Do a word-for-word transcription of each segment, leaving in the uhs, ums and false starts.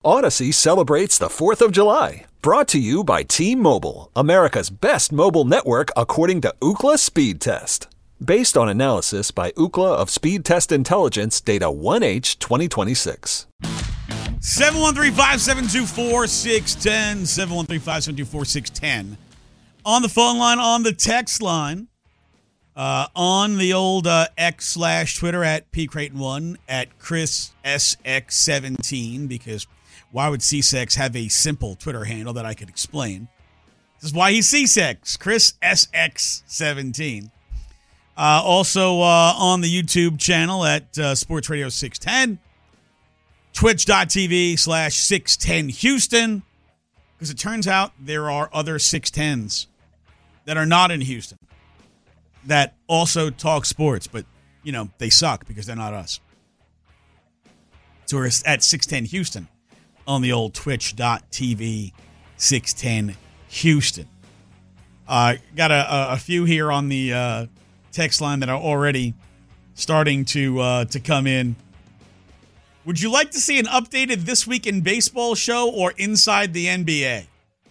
Odyssey celebrates the fourth of July. Brought to you by T-Mobile, America's best mobile network according to Ookla Speed Test. Based on analysis by Ookla of Speed Test Intelligence Data one H twenty twenty-six. seven one three, five seven two, four six one zero, seven one three, five seven two, four six one zero. On the phone line, on the text line, uh, on the old uh, X slash Twitter at P Creighton one, at Chris S X seventeen, because why would C S E X have a simple Twitter handle that I could explain? This is why he's C S E X, Chris S X seventeen. Uh, also uh, on the YouTube channel at uh, Sports Radio six ten, twitch.tv slash 610 Houston, because it turns out there are other six tens that are not in Houston that also talk sports, but, you know, they suck because they're not us. So we're at six ten Houston on the old twitch.tv six ten Houston. Uh, got a, a few here on the uh, text line that are already starting to uh, to come in. Would you like to see an updated This Week in Baseball show or Inside the N B A?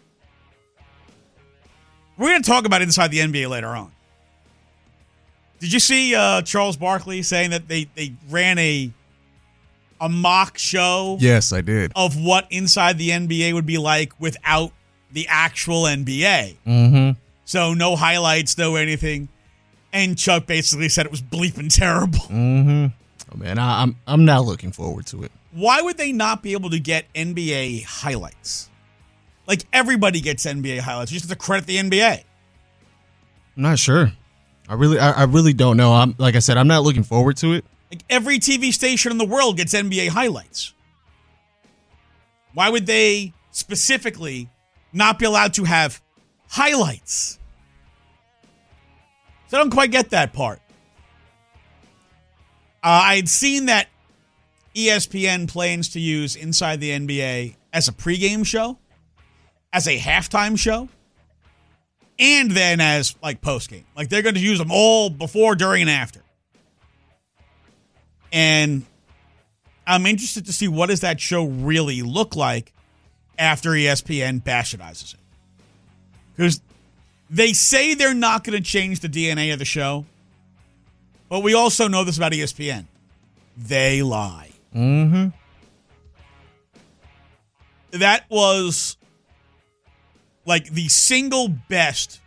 We're going to talk about Inside the N B A later on. Did you see uh, Charles Barkley saying that they, they ran a a mock show? Yes, I did. Of what Inside the N B A would be like without the actual N B A. Mm-hmm. So no highlights, no anything. And Chuck basically said it was bleeping terrible. Mm-hmm. Oh, man, I, I'm I'm not looking forward to it. Why would they not be able to get N B A highlights? Like, everybody gets N B A highlights. You just have to credit the N B A. I'm not sure. I really I, I really don't know. I'm like I said, I'm not looking forward to it. Like, every T V station in the world gets N B A highlights. Why would they specifically not be allowed to have highlights? So I don't quite get that part. Uh, I had seen that E S P N plans to use Inside the N B A as a pregame show, as a halftime show, and then as, like, postgame. Like, they're going to use them all before, during, and after. And I'm interested to see what does that show really look like after E S P N bastardizes it. Because they say they're not going to change the D N A of the show, but we also know this about E S P N. They lie. Mm-hmm. That was like the single best,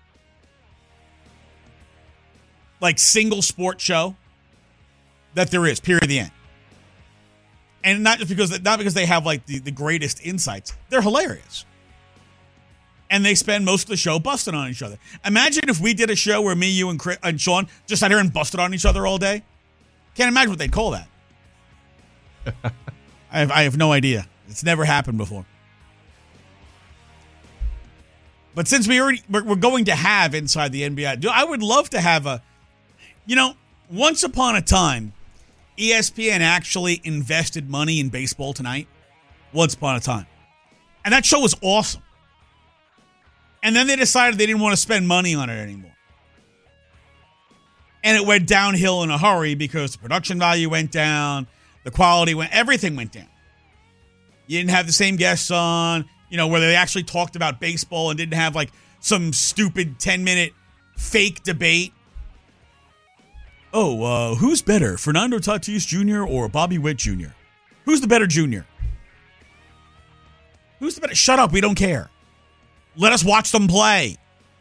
like, single sport show that there is, period, the end. And not just because, not because they have, like, the, the greatest insights. They're hilarious. And they spend most of the show busting on each other. Imagine if we did a show where me, you, and, Chris, and Sean just sat here and busted on each other all day. Can't imagine what they'd call that. I have, I have no idea. It's never happened before. But since we already, we're going to have Inside the N B A, I would love to have a, you know, once upon a time, E S P N actually invested money in Baseball Tonight. Once upon a time. And that show was awesome. And then they decided they didn't want to spend money on it anymore. And it went downhill in a hurry because the production value went down, the quality went, everything went down. You didn't have the same guests on, you know, where they actually talked about baseball and didn't have, like, some stupid ten-minute fake debate. Oh, uh, who's better, Fernando Tatis Junior or Bobby Witt Junior? Who's the better junior? Who's the better? Shut up, we don't care. Let us watch them play.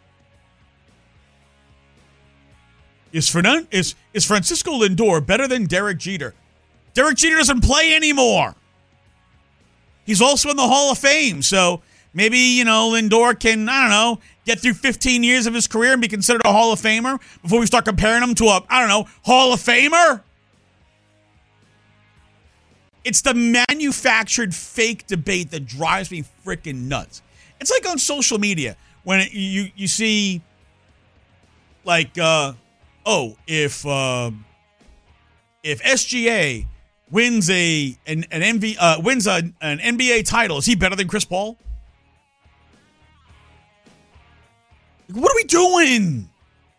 Is Fernand is is Francisco Lindor better than Derek Jeter? Derek Jeter doesn't play anymore. He's also in the Hall of Fame, so maybe, you know, Lindor can, I don't know, get through fifteen years of his career and be considered a Hall of Famer before we start comparing him to a, I don't know, Hall of Famer? It's the manufactured fake debate that drives me freaking nuts. It's like on social media when it, you you see, like, uh, oh, if uh, if S G A wins a an an M V uh, wins a, an N B A title, is he better than Chris Paul? What are we doing?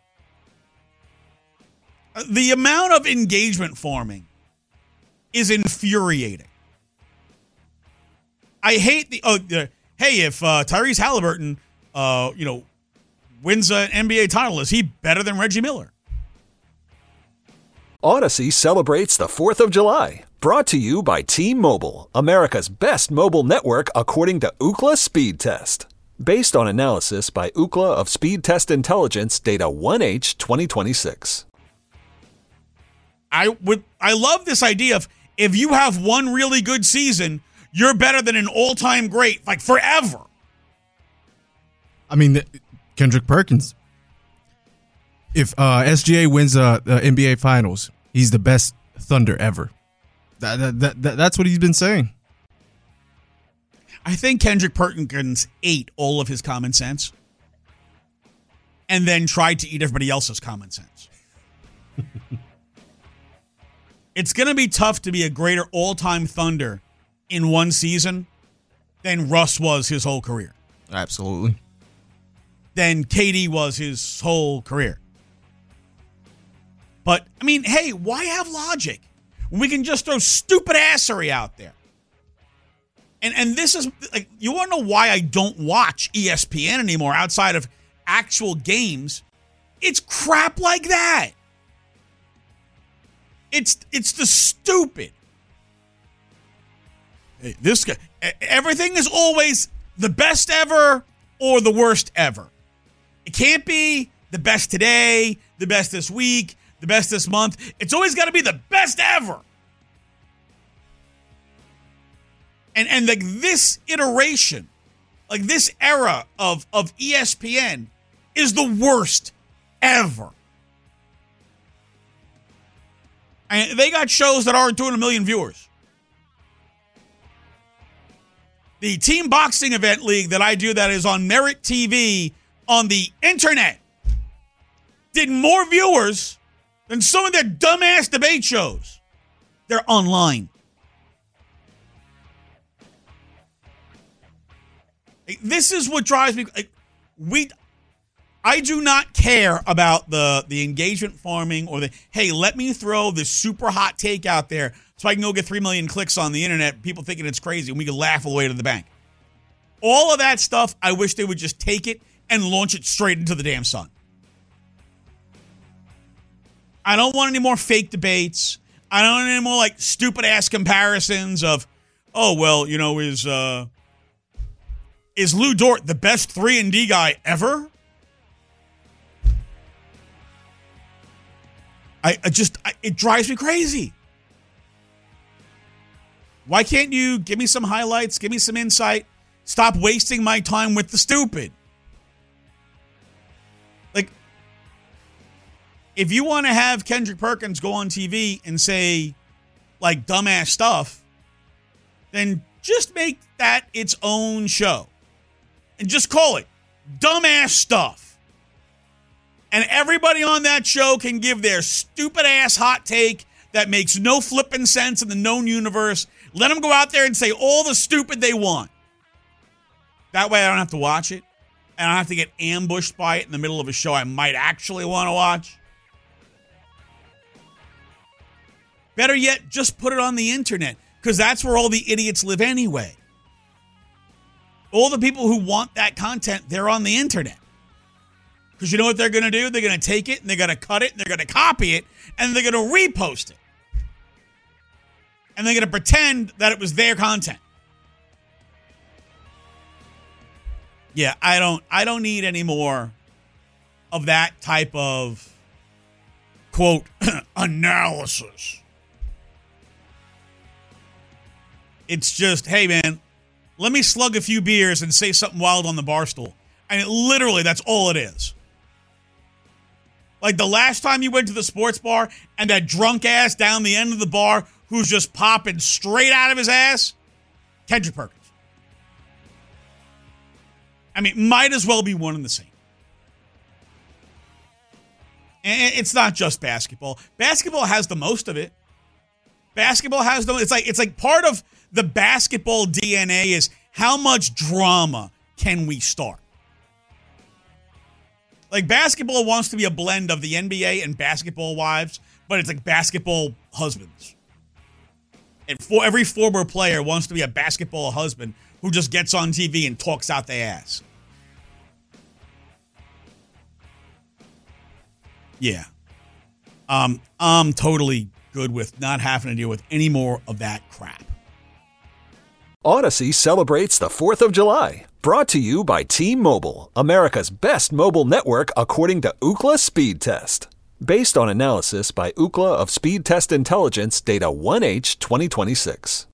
The amount of engagement farming is infuriating. I hate the, oh, the hey, if uh, Tyrese Halliburton, uh, you know, wins an N B A title, is he better than Reggie Miller? Odyssey celebrates the fourth of July. Brought to you by T-Mobile, America's best mobile network according to Ookla Speed Test. Based on analysis by Ookla of Speed Test Intelligence Data one H twenty twenty-six. I would. I love this idea of if you have one really good season, you're better than an all-time great, like forever. I mean, the, Kendrick Perkins. If uh, S G A wins uh, the N B A Finals, he's the best Thunder ever. That, that, that, that, that's what he's been saying. I think Kendrick Perkins ate all of his common sense and then tried to eat everybody else's common sense. It's going to be tough to be a greater all-time Thunder in one season than Russ was his whole career. Absolutely. Than K D was his whole career. But, I mean, hey, why have logic when we can just throw stupid assery out there? And and this is, like, you want to know why I don't watch E S P N anymore outside of actual games? It's crap like that. It's it's the stupid. Hey, this guy, everything is always the best ever or the worst ever. It can't be the best today, the best this week, the best this month. It's always got to be the best ever. And and like this iteration, like this era of, of E S P N is the worst ever. And they got shows that aren't doing a million viewers. The team boxing event league that I do that is on Merit T V on the internet did more viewers than some of their dumbass debate shows. They're online. This is what drives me. Like, we, I do not care about the, the engagement farming or the, hey, let me throw this super hot take out there so I can go get three million clicks on the internet, people thinking it's crazy, and we can laugh all the way to the bank. All of that stuff, I wish they would just take it and launch it straight into the damn sun. I don't want any more fake debates. I don't want any more, like, stupid-ass comparisons of, oh, well, you know, is... uh. Is Lou Dort the best three and D guy ever? I, I just, I, it drives me crazy. Why can't you give me some highlights, give me some insight, stop wasting my time with the stupid? Like, if you want to have Kendrick Perkins go on T V and say, like, dumbass stuff, then just make that its own show. And just call it dumbass stuff. And everybody on that show can give their stupid ass hot take that makes no flipping sense in the known universe. Let them go out there and say all the stupid they want. That way I don't have to watch it. And I don't have to get ambushed by it in the middle of a show I might actually want to watch. Better yet, just put it on the internet, because that's where all the idiots live anyway. All the people who want that content, they're on the internet. Because you know what they're going to do? They're going to take it, and they're going to cut it, and they're going to copy it, and they're going to repost it. And they're going to pretend that it was their content. Yeah, I don't I don't need any more of that type of, quote, analysis. It's just, hey, man, let me slug a few beers and say something wild on the bar stool. And it, literally, that's all it is. Like the last time you went to the sports bar and that drunk ass down the end of the bar who's just popping straight out of his ass, Kendrick Perkins. I mean, might as well be one and the same. And it's not just basketball. Basketball has the most of it. Basketball has the, it's like, it's like part of the basketball D N A is how much drama can we start? Like basketball wants to be a blend of the N B A and basketball wives, but it's like basketball husbands. And for every former player wants to be a basketball husband who just gets on T V and talks out their ass. Yeah. Um, I'm totally good with not having to deal with any more of that crap. Odyssey celebrates the fourth of July. Brought to you by T-Mobile, America's best mobile network according to Ookla Speed Test. Based on analysis by Ookla of Speed Test Intelligence Data one H twenty twenty-six.